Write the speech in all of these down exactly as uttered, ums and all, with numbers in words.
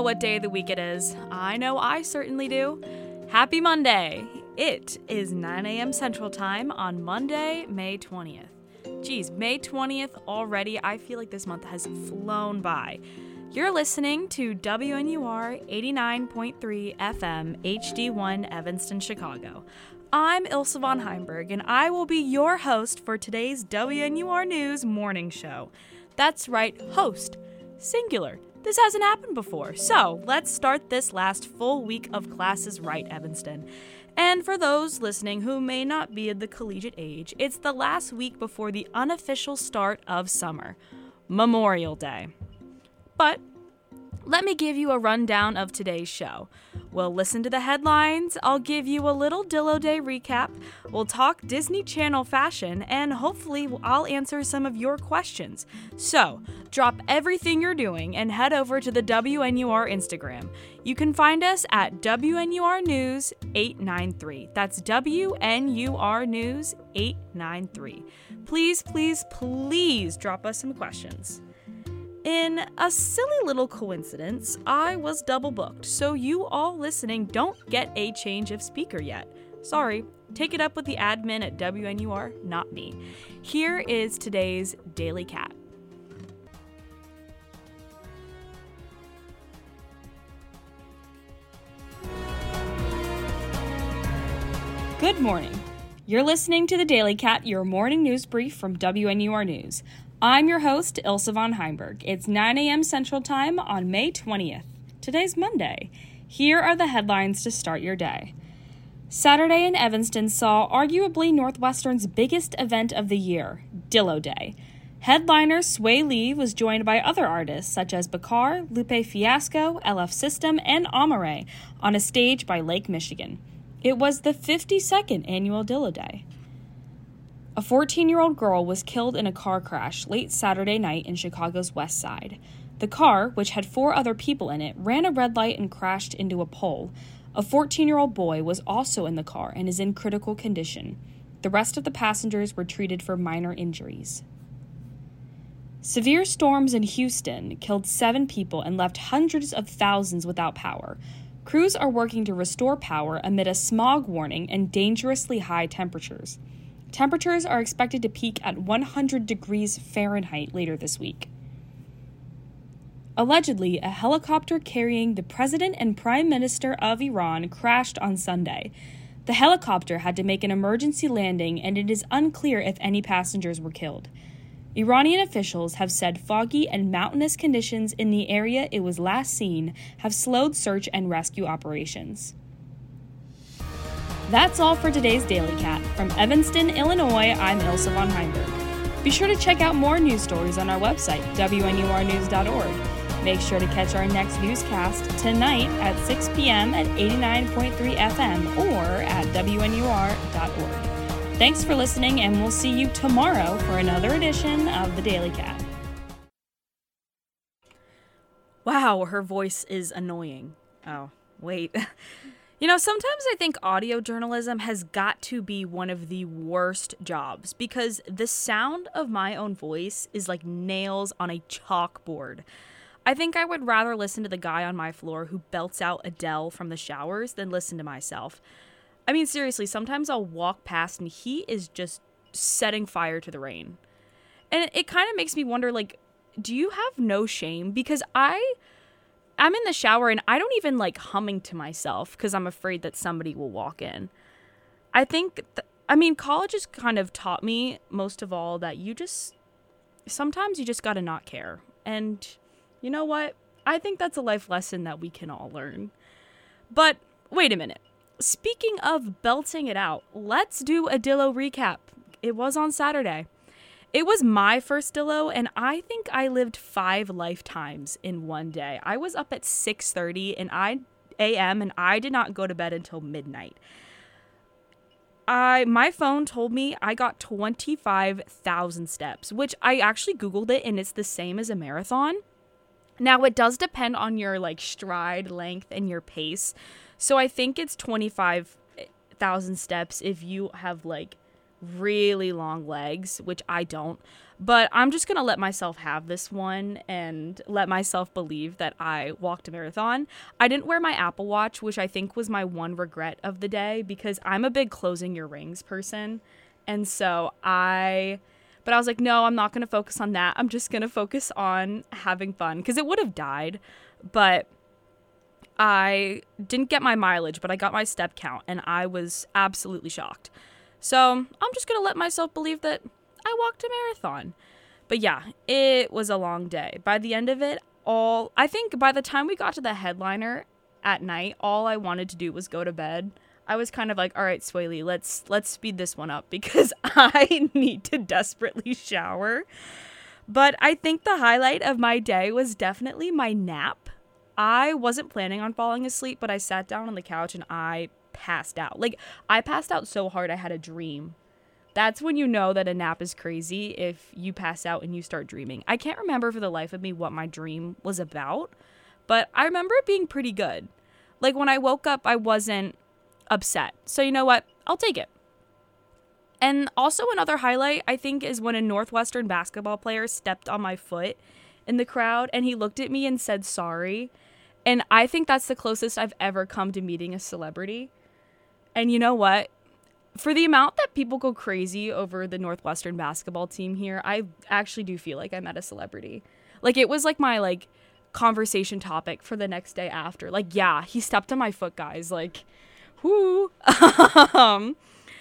what day of the week it is. I know I certainly do. Happy Monday! It is nine a.m. Central Time on Monday, May twentieth. Geez, May twentieth already. I feel like this month has flown by. You're listening to W N U R eighty-nine point three F M H D one Evanston, Chicago. I'm Ilse von Heimberg, and I will be your host for today's W N U R News morning show. That's right, host. Singular. This hasn't happened before, so let's start this last full week of classes right, Evanston. And for those listening who may not be of the collegiate age, it's the last week before the unofficial start of summer, Memorial Day. But let me give you a rundown of today's show. We'll listen to the headlines, I'll give you a little Dillo Day recap, we'll talk Disney Channel fashion, and hopefully I'll answer some of your questions. So, drop everything you're doing and head over to the W N U R Instagram. You can find us at W N U R News eight nine three. That's W N U R News eight nine three. Please, please, please drop us some questions. In a silly little coincidence, I was double booked, so you all listening don't get a change of speaker yet. Sorry, take it up with the admin at W N U R, not me. Here is today's Daily Cat. Good morning. You're listening to the Daily Cat, your morning news brief from W N U R News. I'm your host, Ilse von Heimberg. It's nine a.m. Central Time on May twentieth. Today's Monday. Here are the headlines to start your day. Saturday in Evanston saw arguably Northwestern's biggest event of the year, Dillo Day. Headliner Sway Lee was joined by other artists such as Bakar, Lupe Fiasco, L F System, and Amare on a stage by Lake Michigan. It was the fifty-second annual Dillo Day. A fourteen-year-old girl was killed in a car crash late Saturday night in Chicago's West Side. The car, which had four other people in it, ran a red light and crashed into a pole. A fourteen-year-old boy was also in the car and is in critical condition. The rest of the passengers were treated for minor injuries. Severe storms in Houston killed seven people and left hundreds of thousands without power. Crews are working to restore power amid a smog warning and dangerously high temperatures. Temperatures are expected to peak at one hundred degrees Fahrenheit later this week. Allegedly, a helicopter carrying the President and Prime Minister of Iran crashed on Sunday. The helicopter had to make an emergency landing, and it is unclear if any passengers were killed. Iranian officials have said foggy and mountainous conditions in the area it was last seen have slowed search and rescue operations. That's all for today's Daily Cat. From Evanston, Illinois, I'm Ilse von Heimberg. Be sure to check out more news stories on our website, W N U R news dot org. Make sure to catch our next newscast tonight at six p.m. at eighty-nine point three F M or at W N U R dot org. Thanks for listening, and we'll see you tomorrow for another edition of the Daily Cat. Wow, her voice is annoying. Oh, wait. You know, sometimes I think audio journalism has got to be one of the worst jobs because the sound of my own voice is like nails on a chalkboard. I think I would rather listen to the guy on my floor who belts out Adele from the showers than listen to myself. I mean, seriously, sometimes I'll walk past and he is just setting fire to the rain. And it, it kind of makes me wonder, like, do you have no shame? Because I... I'm in the shower and I don't even like humming to myself because I'm afraid that somebody will walk in. I think, th- I mean, college has kind of taught me most of all that you just, sometimes you just got to not care. And you know what? I think that's a life lesson that we can all learn. But wait a minute. Speaking of belting it out, let's do a Dillo recap. It was on Saturday. It was my first Dillo, and I think I lived five lifetimes in one day. I was up at six thirty and I a m and I did not go to bed until midnight. I my phone told me I got twenty-five thousand steps, which I actually Googled it, and it's the same as a marathon. Now, it does depend on your like stride length and your pace. So I think it's twenty-five thousand steps if you have like really long legs, which I don't. But I'm just going to let myself have this one and let myself believe that I walked a marathon. I didn't wear my Apple Watch, which I think was my one regret of the day, because I'm a big closing your rings person. And so I, but I was like, no, I'm not going to focus on that. I'm just going to focus on having fun, because it would have died. But I didn't get my mileage, but I got my step count, and I was absolutely shocked. So I'm just going to let myself believe that I walked a marathon. But yeah, it was a long day. By the end of it, all I think by the time we got to the headliner at night, all I wanted to do was go to bed. I was kind of like, all right, Swaley, let's let's speed this one up, because I need to desperately shower. But I think the highlight of my day was definitely my nap. I wasn't planning on falling asleep, but I sat down on the couch and I passed out. Like, I passed out so hard I had a dream. That's when you know that a nap is crazy, if you pass out and you start dreaming. I can't remember for the life of me what my dream was about, but I remember it being pretty good. Like, when I woke up, I wasn't upset. So you know what? I'll take it. And also another highlight, I think, is when a Northwestern basketball player stepped on my foot in the crowd and he looked at me and said sorry. And I think that's the closest I've ever come to meeting a celebrity. And you know what? For the amount that people go crazy over the Northwestern basketball team here, I actually do feel like I met a celebrity. Like, it was like my, like, conversation topic for the next day after. Like, yeah, he stepped on my foot, guys. Like, whoo. um,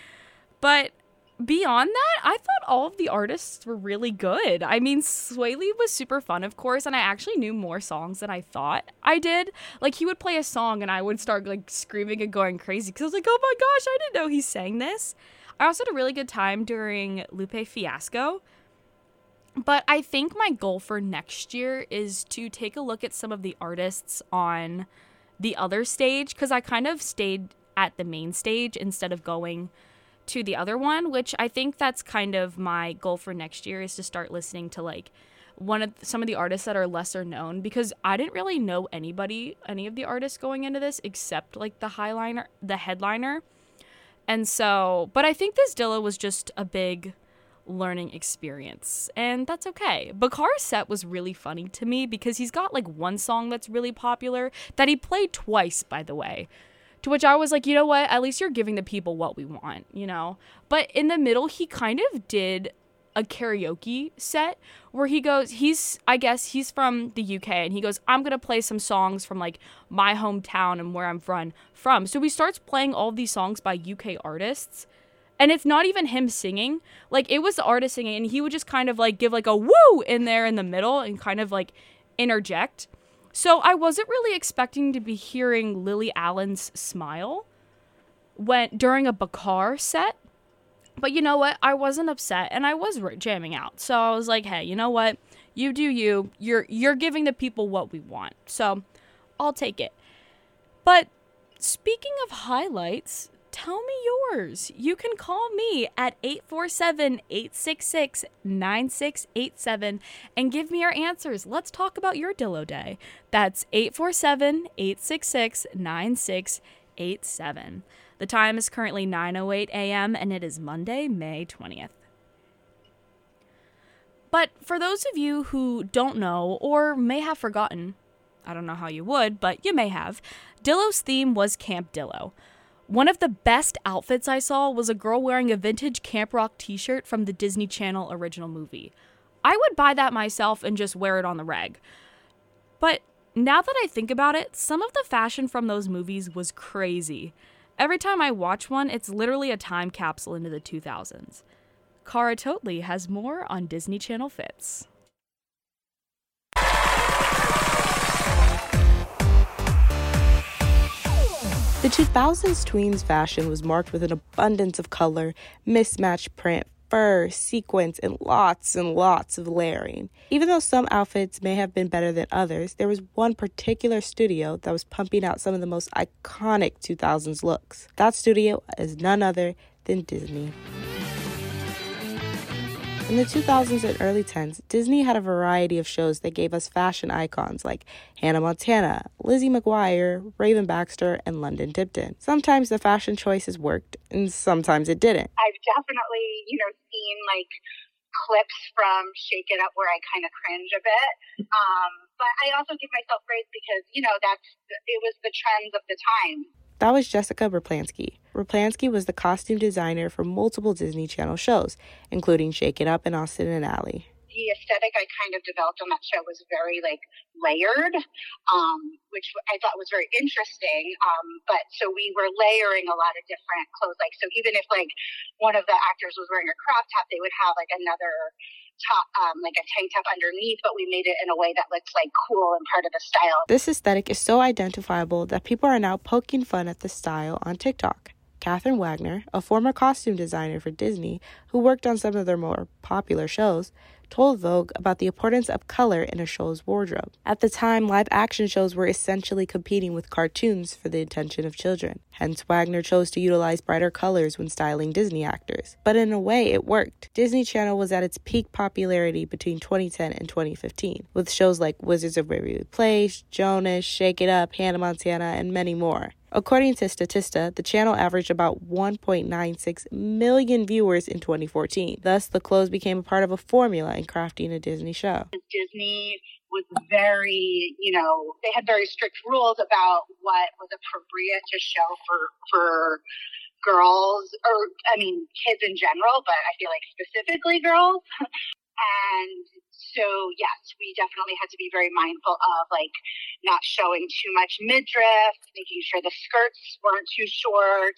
but beyond that, I thought all of the artists were really good. I mean, Swaley was super fun, of course, and I actually knew more songs than I thought I did. Like, he would play a song and I would start, like, screaming and going crazy, because I was like, oh my gosh, I didn't know he sang this. I also had a really good time during Lupe Fiasco. But I think my goal for next year is to take a look at some of the artists on the other stage, because I kind of stayed at the main stage instead of going to the other one, which I think that's kind of my goal for next year, is to start listening to, like, one of some of the artists that are lesser known, because I didn't really know anybody, any of the artists going into this, except, like, the highliner, the headliner. And so, but I think this Dilla was just a big learning experience, and that's okay. Bakar's set was really funny to me, because he's got, like, one song that's really popular that he played twice, by the way. To which I was like, you know what? At least you're giving the people what we want, you know? But in the middle, he kind of did a karaoke set where he goes, he's, I guess he's from the U K, and he goes, I'm going to play some songs from, like, my hometown and where I'm from. from. So he starts playing all of these songs by U K artists. And it's not even him singing. Like, it was the artist singing, and he would just kind of, like, give, like, a woo in there in the middle and kind of, like, interject. So I wasn't really expecting to be hearing Lily Allen's Smile when during a Bakar set. But you know what? I wasn't upset, and I was jamming out. So I was like, hey, you know what? You do you. You're you're giving the people what we want. So I'll take it. But speaking of highlights, tell me yours. You can call me at eight four seven, eight six six, nine six eight seven and give me your answers. Let's talk about your Dillo Day. That's eight four seven, eight six six, nine six eight seven. The time is currently nine oh eight a.m. and it is Monday, May twentieth. But for those of you who don't know or may have forgotten, I don't know how you would, but you may have, Dillo's theme was Camp Dillo. One of the best outfits I saw was a girl wearing a vintage Camp Rock t-shirt from the Disney Channel original movie. I would buy that myself and just wear it on the reg. But now that I think about it, some of the fashion from those movies was crazy. Every time I watch one, it's literally a time capsule into the two thousands. Cara Totley has more on Disney Channel Fits. The two thousands tweens fashion was marked with an abundance of color, mismatched print, fur, sequins, and lots and lots of layering. Even though some outfits may have been better than others, there was one particular studio that was pumping out some of the most iconic two thousands looks. That studio is none other than Disney. In the two thousands and early tens, Disney had a variety of shows that gave us fashion icons like Hannah Montana, Lizzie McGuire, Raven Baxter, and London Tipton. Sometimes the fashion choices worked, and sometimes it didn't. I've definitely, you know, seen like clips from Shake It Up where I kind of cringe a bit. Um, but I also give myself praise because, you know, that's it was the trends of the time. That was Jessica Raplansky. Raplansky was the costume designer for multiple Disney Channel shows, including Shake It Up and Austin and Ally. The aesthetic I kind of developed on that show was very like layered, um, which I thought was very interesting. Um, but so we were layering a lot of different clothes. Like, so even if like one of the actors was wearing a crop top, they would have like another top, um, like a tank top underneath, but we made it in a way that looks like cool and part of the style. This aesthetic is so identifiable that people are now poking fun at the style on TikTok. Catherine Wagner, a former costume designer for Disney who worked on some of their more popular shows, told Vogue about the importance of color in a show's wardrobe. At the time, live-action shows were essentially competing with cartoons for the attention of children. Hence, Wagner chose to utilize brighter colors when styling Disney actors. But in a way, it worked. Disney Channel was at its peak popularity between twenty ten and twenty fifteen, with shows like Wizards of Waverly Place, Jonas, Shake It Up, Hannah Montana, and many more. According to Statista, the channel averaged about one point nine six million viewers in twenty fourteen. Thus, the clothes became a part of a formula in crafting a Disney show. Disney was very, you know, they had very strict rules about what was appropriate to show for for girls, or, I mean, kids in general, but I feel like specifically girls. And so, yes, we definitely had to be very mindful of, like, not showing too much midriff, making sure the skirts weren't too short,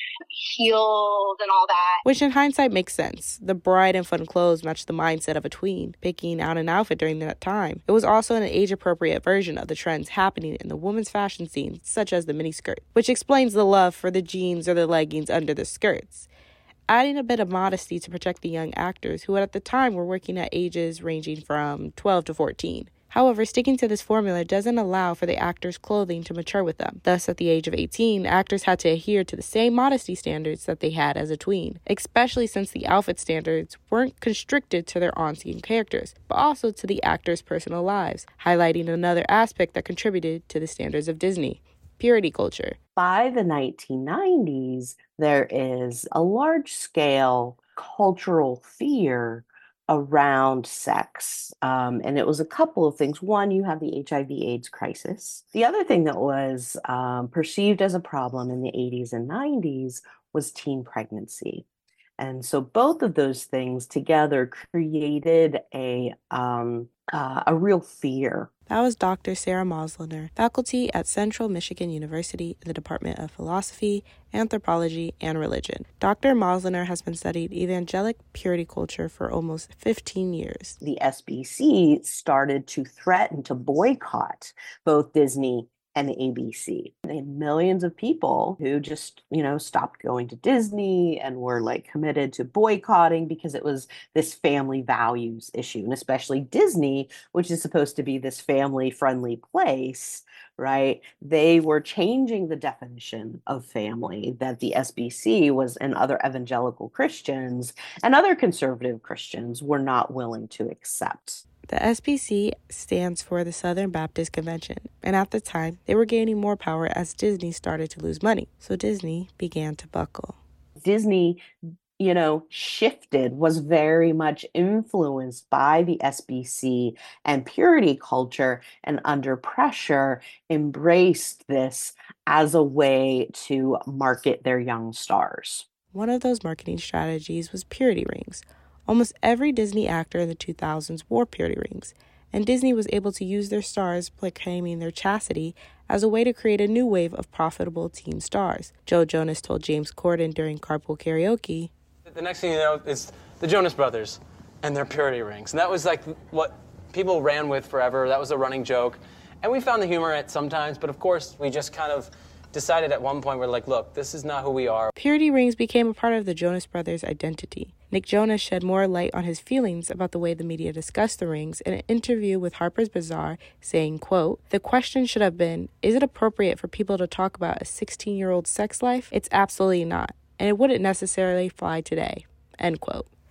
heels and all that. Which in hindsight makes sense. The bright and fun clothes matched the mindset of a tween, picking out an outfit during that time. It was also an age-appropriate version of the trends happening in the women's fashion scene, such as the miniskirt, which explains the love for the jeans or the leggings under the skirts, adding a bit of modesty to protect the young actors who at the time were working at ages ranging from twelve to fourteen. However, sticking to this formula doesn't allow for the actors' clothing to mature with them. Thus, at the age of eighteen, actors had to adhere to the same modesty standards that they had as a tween, especially since the outfit standards weren't constricted to their on-screen characters, but also to the actors' personal lives, highlighting another aspect that contributed to the standards of Disney: purity culture. By the nineteen nineties, there is a large-scale cultural fear around sex. Um, and it was a couple of things. One, you have the H I V AIDS crisis. The other thing that was um, perceived as a problem in the eighties and nineties was teen pregnancy. And so both of those things together created a um, uh, a real fear. That was Doctor Sarah Mosliner, faculty at Central Michigan University in the Department of Philosophy, Anthropology, and Religion. Doctor Mosliner has been studying evangelic purity culture for almost fifteen years. The S B C started to threaten to boycott both Disney and the A B C. They had millions of people who just, you know, stopped going to Disney and were like committed to boycotting because it was this family values issue. And especially Disney, which is supposed to be this family friendly place, right? They were changing the definition of family that the S B C was, and other evangelical Christians and other conservative Christians were not willing to accept. The S B C stands for the Southern Baptist Convention, and at the time, they were gaining more power as Disney started to lose money, so Disney began to buckle. Disney, you know, shifted, was very much influenced by the S B C and purity culture, and under pressure, embraced this as a way to market their young stars. One of those marketing strategies was purity rings. Almost every Disney actor in the two thousands wore purity rings, and Disney was able to use their stars proclaiming their chastity as a way to create a new wave of profitable teen stars. Joe Jonas told James Corden during Carpool Karaoke, "The next thing you know is the Jonas Brothers and their purity rings." And that was like what people ran with forever. That was a running joke. And we found the humor in it sometimes, but of course we just kind of decided at one point, we're like, look, this is not who we are. Purity rings became a part of the Jonas Brothers' identity. Nick Jonas shed more light on his feelings about the way the media discussed the rings in an interview with Harper's Bazaar, saying, quote, "The question should have been, is it appropriate for people to talk about a sixteen-year-old sex life? It's absolutely not, and it wouldn't necessarily fly today," end quote.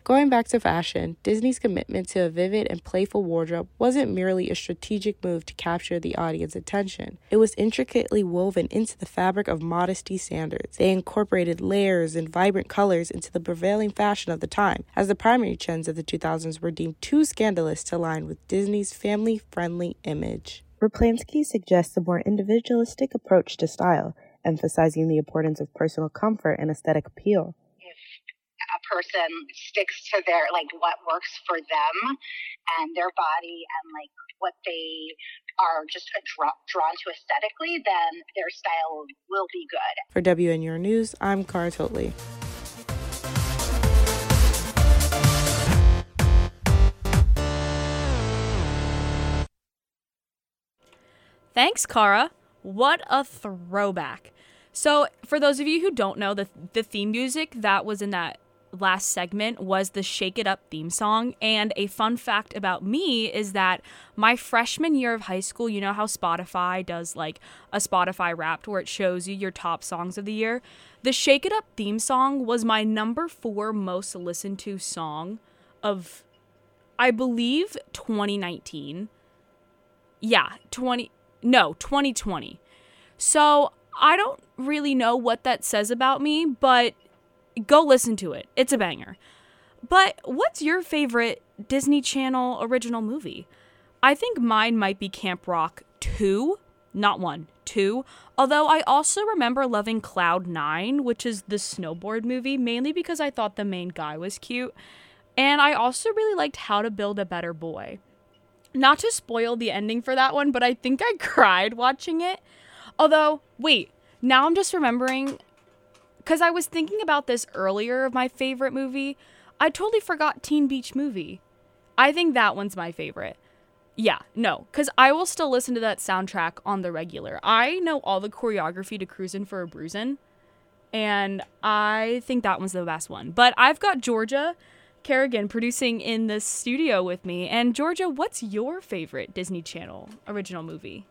Going back to fashion, Disney's commitment to a vivid and playful wardrobe wasn't merely a strategic move to capture the audience's attention. It was intricately woven into the fabric of modesty standards. They incorporated layers and vibrant colors into the prevailing fashion of the time, as the primary trends of the two thousands were deemed too scandalous to align with Disney's family-friendly image. Raplansky suggests a more individualistic approach to style, emphasizing the importance of personal comfort and aesthetic appeal. A person sticks to their, like, what works for them and their body and, like, what they are just draw- drawn to aesthetically, then their style will be good. For W N U R News, I'm Cara Totley. Thanks, Cara. What a throwback. So, for those of you who don't know, the the theme music that was in that last segment was the Shake It Up theme song. And a fun fact about me is that my freshman year of high school, you know how Spotify does like a Spotify Wrapped where it shows you your top songs of the year? The Shake It Up theme song was my number four most listened to song of, I believe, twenty nineteen. Yeah, twenty, no, twenty twenty. So I don't really know what that says about me, but go listen to it. It's a banger. But what's your favorite Disney Channel original movie? I think mine might be Camp Rock two, not one, two. Although I also remember loving Cloud nine, which is the snowboard movie, mainly because I thought the main guy was cute. And I also really liked How to Build a Better Boy. Not to spoil the ending for that one, but I think I cried watching it. Although, wait, now I'm just remembering, because I was thinking about this earlier of my favorite movie. I totally forgot Teen Beach Movie. I think that one's my favorite. Yeah, no, because I will still listen to that soundtrack on the regular. I know all the choreography to Cruisin' for a Bruisin', and I think that one's the best one. But I've got Georgia Kerrigan producing in the studio with me. And Georgia, what's your favorite Disney Channel original movie?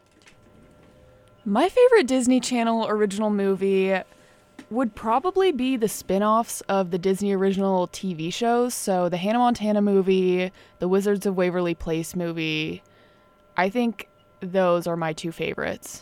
My favorite Disney Channel original movie would probably be the spin-offs of the Disney original T V shows. So the Hannah Montana movie, the Wizards of Waverly Place movie. I think those are my two favorites.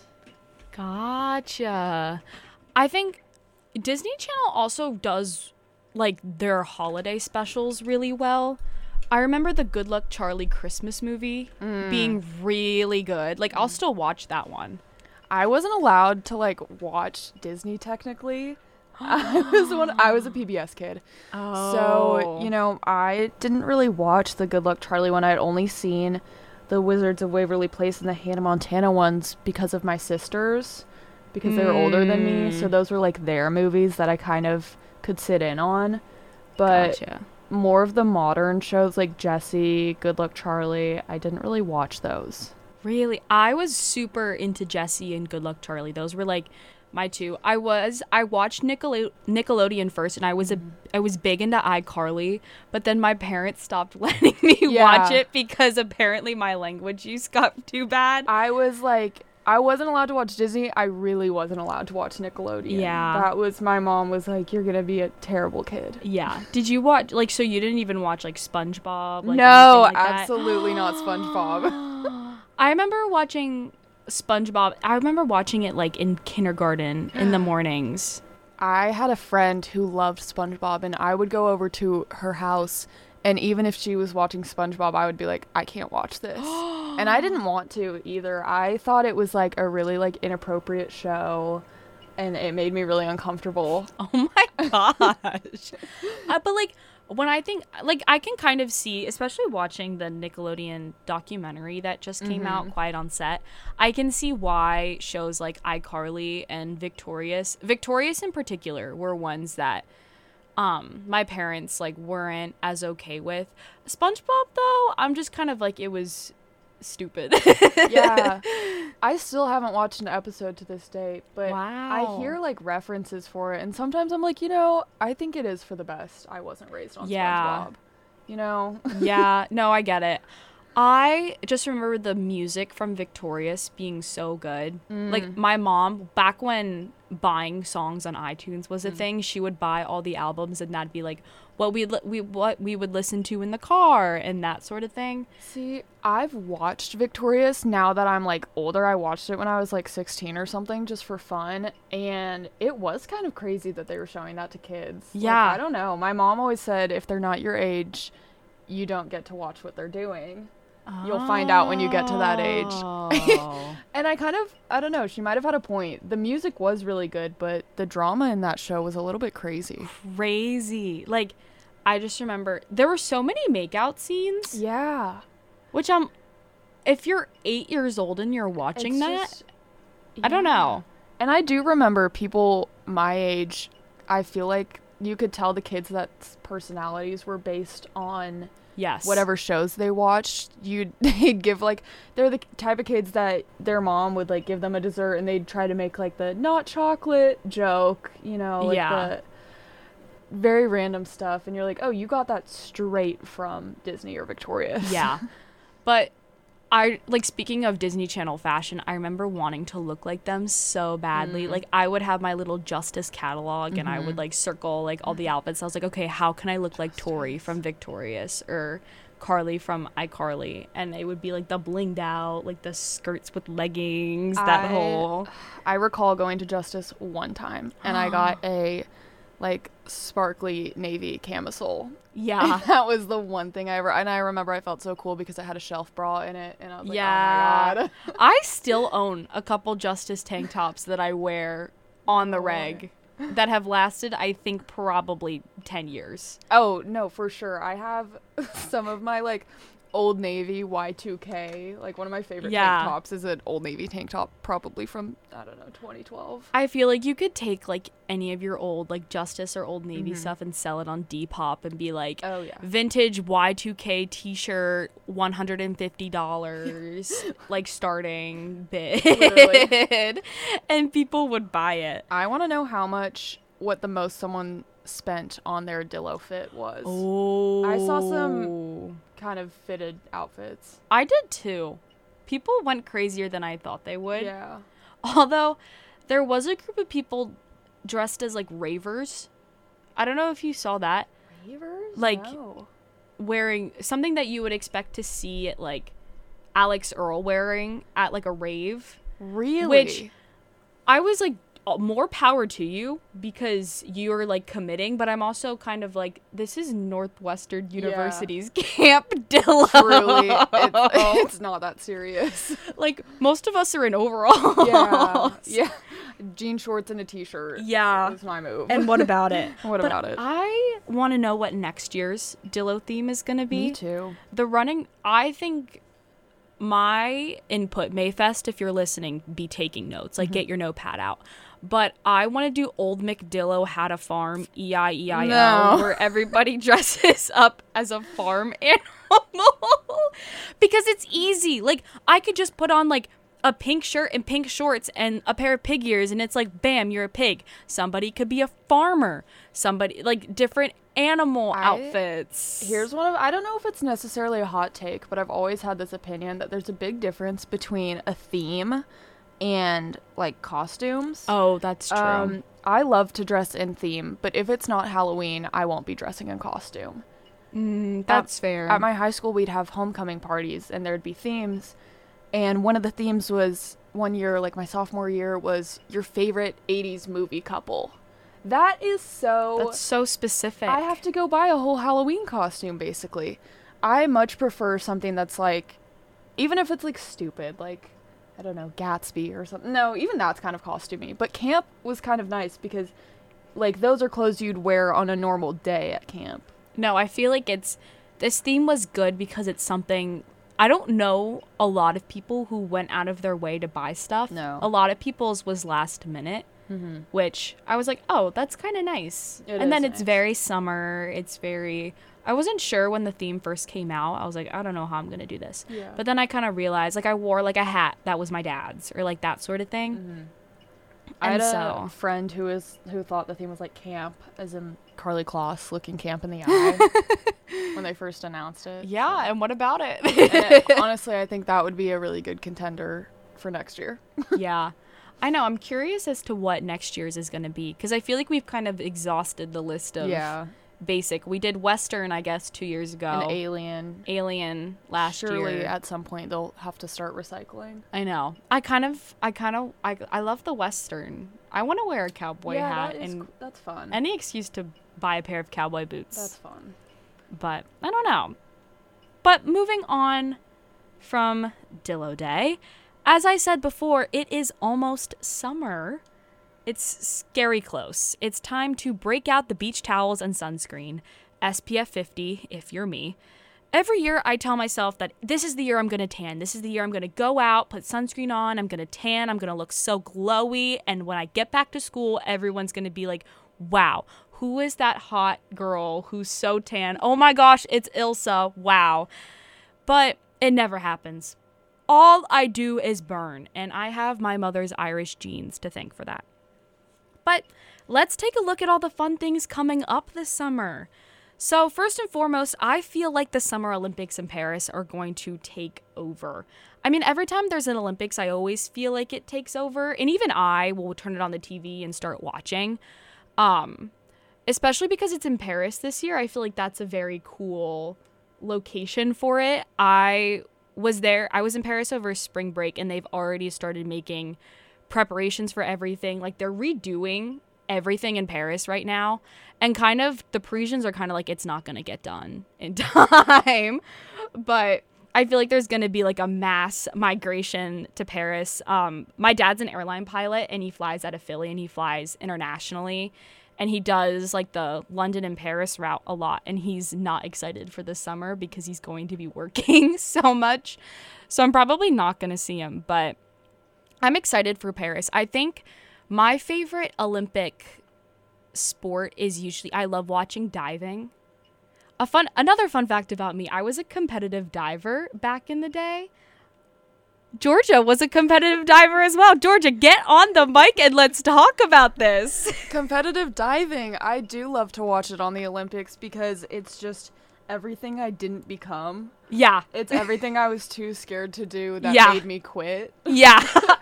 Gotcha. I think Disney Channel also does like their holiday specials really well. I remember the Good Luck Charlie Christmas movie mm. being really good. Like, I'll still watch that one. I wasn't allowed to like watch Disney technically. I was one I was a P B S kid. Oh. So, you know, I didn't really watch the Good Luck Charlie one. I had only seen the Wizards of Waverly Place and the Hannah Montana ones because of my sisters, because they were mm. older than me. So those were like their movies that I kind of could sit in on. But gotcha. More of the modern shows like Jessie, Good Luck Charlie, I didn't really watch those. Really? I was super into Jessie and Good Luck Charlie. Those were like my two. I was I watched Nickelode- Nickelodeon first, and I was a I was big into iCarly, but then my parents stopped letting me yeah. watch it because apparently my language use got too bad. I was like I wasn't allowed to watch Disney. I really wasn't allowed to watch Nickelodeon. Yeah. That was, my mom was like, you're going to be a terrible kid. Yeah. Did you watch, like, so you didn't even watch, like, SpongeBob? Like, no, like absolutely not SpongeBob. I remember watching SpongeBob. I remember watching it, like, in kindergarten in the mornings. I had a friend who loved SpongeBob, and I would go over to her house, and even if she was watching SpongeBob, I would be like, I can't watch this. And I didn't want to either. I thought it was like a really like inappropriate show, and it made me really uncomfortable. Oh my gosh. uh, but like when I think like I can kind of see, especially watching the Nickelodeon documentary that just came mm-hmm. out, Quiet on Set, I can see why shows like iCarly and Victorious, Victorious in particular, were ones that um my parents like weren't as okay with. SpongeBob though, I'm just kind of like, it was stupid. Yeah. I still haven't watched an episode to this day, but wow. I hear like references for it, and sometimes I'm like, you know, I think it is for the best. I wasn't raised on yeah. SpongeBob. You know? Yeah, no, I get it. I just remember the music from Victorious being so good. Mm. Like my mom, back when buying songs on iTunes was a mm. thing, she would buy all the albums, and that'd be like what we li- we what we would listen to in the car and that sort of thing. See, I've watched Victorious now that I'm like older. I watched it when I was like sixteen or something just for fun, and it was kind of crazy that they were showing that to kids. Yeah. Like, I don't know. My mom always said if they're not your age, you don't get to watch what they're doing. Oh. You'll find out when you get to that age. And I kind of, I don't know, she might have had a point. The music was really good, but the drama in that show was a little bit crazy. Crazy. Like, I just remember there were so many makeout scenes. Yeah. Which, um, if you're eight years old and you're watching it's that, just, I don't yeah. know. And I do remember people my age, I feel like you could tell the kids that personalities were based on yes whatever shows they watched. You'd they'd give like they're the type of kids that their mom would like give them a dessert and they'd try to make like the not chocolate joke, you know, like yeah. the very random stuff, and you're like, oh, you got that straight from Disney or Victorious. Yeah. But I, like, speaking of Disney Channel fashion, I remember wanting to look like them so badly. Mm. Like, I would have my little Justice catalog, mm-hmm. and I would, like, circle, like, all the outfits. I was like, okay, how can I look like Tori from Victorious or Carly from iCarly? And it would be, like, the blinged out, like, the skirts with leggings, that I, whole... I recall going to Justice one time, and I got a, like, sparkly navy camisole. Yeah. And that was the one thing I ever, and I remember I felt so cool because it had a shelf bra in it, and I was like, yeah. oh my god. I still own a couple Justice tank tops that I wear on the reg that have lasted, I think, probably ten years. Oh, no, for sure. I have some of my, like, Old Navy Y two K. Like, one of my favorite yeah. tank tops is an Old Navy tank top, probably from, I don't know, twenty twelve. I feel like you could take, like, any of your old, like, Justice or Old Navy mm-hmm. stuff and sell it on Depop and be like, oh, yeah. vintage Y two K t-shirt, one hundred fifty dollars, like, starting bid. And people would buy it. I want to know how much, what the most someone spent on their Dillo fit was. Oh. I saw some kind of fitted outfits. I did too. People went crazier than I thought they would. Yeah. Although there was a group of people dressed as like ravers. I don't know if you saw that. Ravers? Like no. wearing something that you would expect to see at like Alex Earl wearing at like a rave. Really? Which I was like, more power to you because you're like committing, but I'm also kind of like, this is Northwestern University's yeah. Camp Dillo. Truly, it's, it's not that serious. Like most of us are in overalls. Yeah, yeah. Jean shorts and a t-shirt. Yeah, that's my move. And what about it? what but about it? I want to know what next year's Dillo theme is going to be. Me too. The running, I think. My input, Mayfest, if you're listening, be taking notes. Like, mm-hmm. get your notepad out. But I want to do Old McDillo Had a Farm, E I E I O, no. where everybody dresses up as a farm animal. Because it's easy. Like, I could just put on, like, a pink shirt and pink shorts and a pair of pig ears, and it's like, bam, you're a pig. Somebody could be a farmer. Somebody, like, different animal I, outfits. Here's one of, I don't know if it's necessarily a hot take, but I've always had this opinion that there's a big difference between a theme and like costumes. Oh, that's true. Um, I love to dress in theme, but if it's not Halloween, I won't be dressing in costume. Mm, that's at, fair. At my high school, we'd have homecoming parties, and there'd be themes, and one of the themes was one year, like my sophomore year, was your favorite eighties movie couple. That is so... That's so specific. I have to go buy a whole Halloween costume, basically. I much prefer something that's, like... Even if it's, like, stupid, like, I don't know, Gatsby or something. No, even that's kind of costumey. But camp was kind of nice because, like, those are clothes you'd wear on a normal day at camp. No, I feel like it's... This theme was good because it's something... I don't know a lot of people who went out of their way to buy stuff. No. A lot of people's was last minute. Mm-hmm. Which I was like, oh, that's kind of nice. It and then nice. It's very summer. It's very... I wasn't sure when the theme first came out. I was like, I don't know how I'm going to do this. Yeah. But then I kind of realized, like, I wore, like, a hat that was my dad's or, like, that sort of thing. Mm-hmm. And I had so, a friend who was who thought the theme was, like, camp, as in Carly Kloss looking camp in the eye when they first announced it. Yeah, so. And what about it? it? Honestly, I think that would be a really good contender for next year. Yeah. I know. I'm curious as to what next year's is going to be because I feel like we've kind of exhausted the list of Yeah. basic. We did Western, I guess, two years ago. An Alien. Alien last Surely year. at some point they'll have to start recycling. I know. I kind of, I kind of, I, I love the Western. I want to wear a cowboy yeah, hat that is, and that's fun. any excuse to buy a pair of cowboy boots. That's fun. But I don't know. But moving on from Dillo Day, as I said before, it is almost summer. It's scary close. It's time to break out the beach towels and sunscreen. S P F fifty, if you're me. Every year I tell myself that this is the year I'm going to tan. This is the year I'm going to go out, put sunscreen on, I'm going to tan, I'm going to look so glowy. And when I get back to school, everyone's going to be like, wow, who is that hot girl who's so tan? Oh my gosh, it's Ilsa. Wow. But it never happens. All I do is burn, and I have my mother's Irish genes to thank for that. But let's take a look at all the fun things coming up this summer. So first and foremost, I feel like the Summer Olympics in Paris are going to take over. I mean, every time there's an Olympics, I always feel like it takes over. And even I will turn it on the T V and start watching. Um, especially because it's in Paris this year. I feel like that's a very cool location for it. I was there. I was in Paris over spring break, and they've already started making preparations for everything. Like, they're redoing everything in Paris right now, and kind of the Parisians are kind of like, it's not going to get done in time. But I feel like there's going to be like a mass migration to Paris. Um, my dad's an airline pilot, and he flies out of Philly, and he flies internationally, and he does like the London and Paris route a lot, and he's not excited for this summer because he's going to be working so much. So I'm probably not going to see him, but I'm excited for Paris. I think my favorite Olympic sport is usually, I love watching diving. A fun, another fun fact about me, I was a competitive diver back in the day. Georgia was a competitive diver as well. Georgia, get on the mic and let's talk about this. Competitive diving. I do love to watch it on the Olympics because it's just everything I didn't become. Yeah. It's everything I was too scared to do that Yeah. made me quit. Yeah.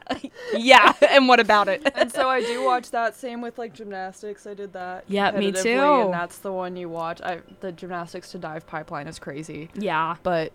Yeah. And what about it? And so I do watch that. Same with like gymnastics. I did that. Yeah, me competitively, too. And that's the one you watch. I the gymnastics to dive pipeline is crazy. Yeah. But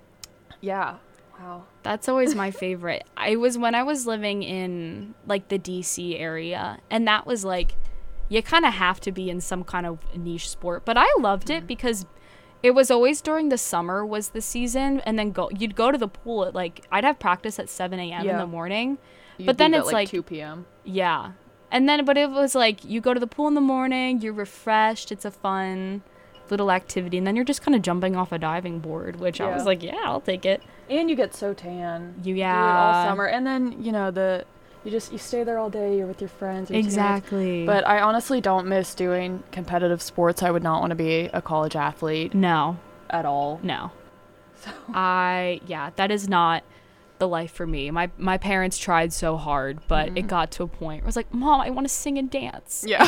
yeah. Wow. That's always my favorite. I was when I was living in like the D C area, and that was like, you kind of have to be in some kind of niche sport. But I loved it because it was always during the summer was the season, and then go you'd go to the pool at like, I'd have practice at seven a.m. Yeah. in the morning. You But then leave it's at, like, two p.m. Yeah. And then, but it was like, you go to the pool in the morning, you're refreshed, it's a fun little activity, and then you're just kind of jumping off a diving board, which I Yeah. was like, yeah, I'll take it. And you get so tan. You, Do it yeah. all summer. And then, you know, the you just you stay there all day, you're with your friends. Your teammates. Exactly. But I honestly don't miss doing competitive sports. I would not want to be a college athlete No. at all. No. So I, yeah, that is not the life for me. My my parents tried so hard, but it got to a point where I was like, Mom, I want to sing and dance. yeah.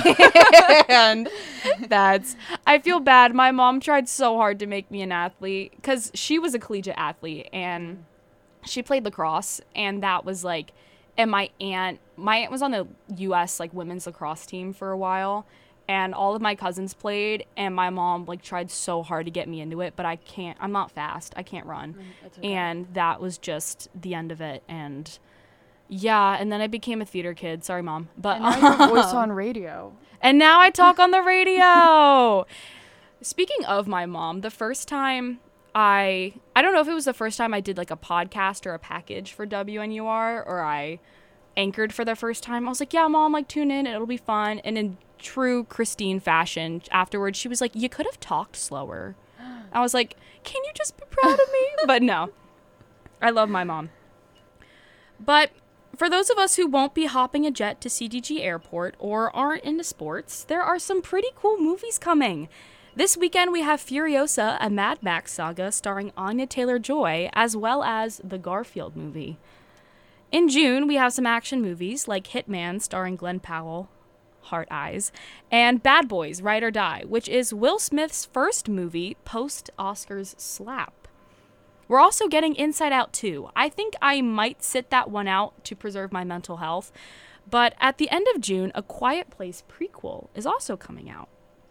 And that's, I feel bad. My mom tried so hard to make me an athlete because she was a collegiate athlete and she played lacrosse, and that was like, and my aunt, my aunt was on the U S like women's lacrosse team for a while, and all of my cousins played, and my mom like tried so hard to get me into it, but I can't, I'm not fast. I can't run. That's okay. And that was just the end of it. And yeah, and then I became a theater kid. Sorry, Mom. But And now your voice on radio. and now I talk on the radio. Speaking of my mom, the first time I, I don't know if it was the first time I did like a podcast or a package for W N U R, or I anchored for the first time. I was like, yeah, Mom, like tune in. It'll be fun. And in true Christine fashion, afterwards, she was like, you could have talked slower. I was like, can you just be proud of me? But no, I love my mom. But for those of us who won't be hopping a jet to C D G Airport or aren't into sports, there are some pretty cool movies coming. This weekend we have Furiosa, a Mad Max saga starring Anya Taylor-Joy, as well as the Garfield movie. In June, we have some action movies like Hitman starring Glenn Powell, Heart Eyes, and Bad Boys, Ride or Die, which is Will Smith's first movie post-Oscars slap. We're also getting Inside Out two. I think I might sit that one out to preserve my mental health. But at the end of June, A Quiet Place prequel is also coming out.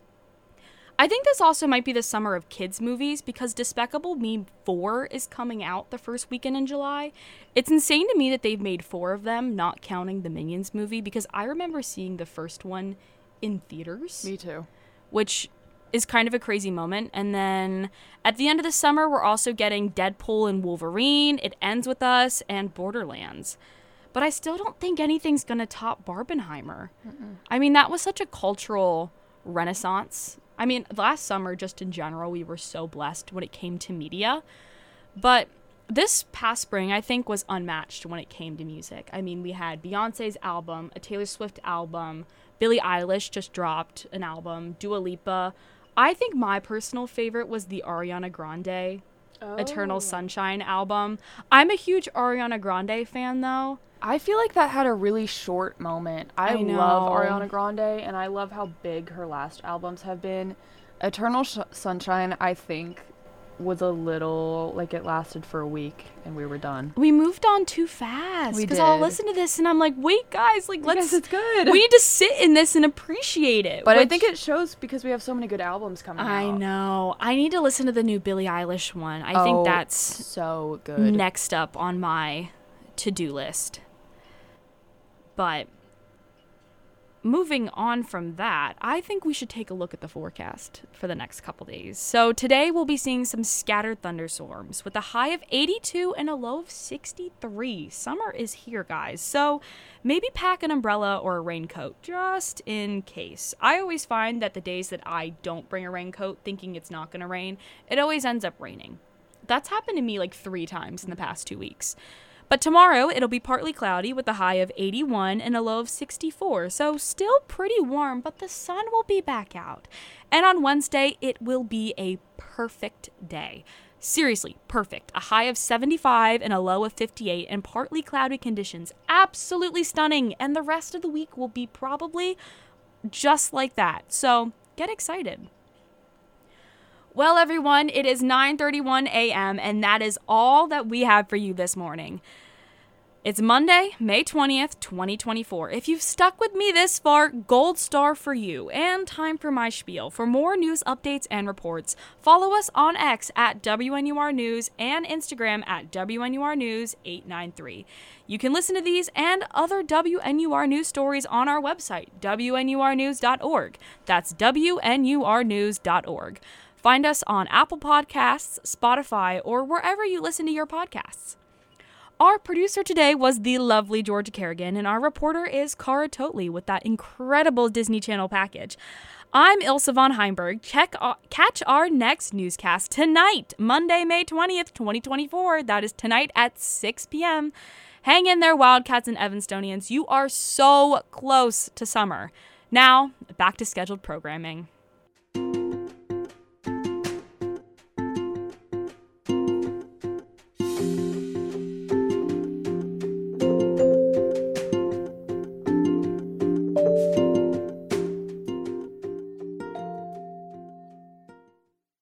I think this also might be the summer of kids' movies because Despicable Me four is coming out the first weekend in July. It's insane to me that they've made four of them, not counting the Minions movie, because I remember seeing the first one in theaters. Me too. Which is kind of a crazy moment. And then at the end of the summer, we're also getting Deadpool and Wolverine, It Ends With Us, and Borderlands. But I still don't think anything's going to top Barbenheimer. Mm-mm. I mean, that was such a cultural renaissance. I mean, last summer, just in general, we were so blessed when it came to media. But this past spring, I think, was unmatched when it came to music. I mean, we had Beyonce's album, a Taylor Swift album, Billie Eilish just dropped an album, Dua Lipa. I think my personal favorite was the Ariana Grande oh. Eternal Sunshine album. I'm a huge Ariana Grande fan, though. I feel like that had a really short moment. I, I love Ariana Grande, and I love how big her last albums have been. Eternal Sh- Sunshine, I think, was a little, like, it lasted for a week, and we were done. We moved on too fast. We Because did. I'll listen to this, and I'm like, wait, guys, like, let's... Because it's good. We need to sit in this and appreciate it. But which, I think it shows because we have so many good albums coming I out. I know. I need to listen to the new Billie Eilish one. I oh, think that's so good. Next up on my to-do list. But moving on from that, I think we should take a look at the forecast for the next couple days. So today we'll be seeing some scattered thunderstorms with a high of eighty-two and a low of sixty-three. Summer is here, guys. So maybe pack an umbrella or a raincoat just in case. I always find that the days that I don't bring a raincoat thinking it's not going to rain, it always ends up raining. That's happened to me like three times in the past two weeks. But tomorrow, it'll be partly cloudy with a high of eighty-one and a low of sixty-four. So still pretty warm, but the sun will be back out. And on Wednesday, it will be a perfect day. Seriously, perfect. A high of seventy-five and a low of fifty-eight and partly cloudy conditions. Absolutely stunning. And the rest of the week will be probably just like that. So get excited. Well, everyone, it is nine thirty-one a.m., and that is all that we have for you this morning. It's Monday, May twentieth, twenty twenty-four. If you've stuck with me this far, gold star for you. And time for my spiel. For more news updates and reports, follow us on X at W N U R News and Instagram at W N U R News eight nine three. You can listen to these and other W N U R News stories on our website, W N U R news dot org. That's W N U R news dot org. Find us on Apple Podcasts, Spotify, or wherever you listen to your podcasts. Our producer today was the lovely Georgia Kerrigan, and our reporter is Cara Totley with that incredible Disney Channel package. I'm Ilse von Heimberg. Check, uh, catch our next newscast tonight, Monday, May twentieth, twenty twenty-four. That is tonight at six p.m. Hang in there, Wildcats and Evanstonians. You are so close to summer. Now, back to scheduled programming.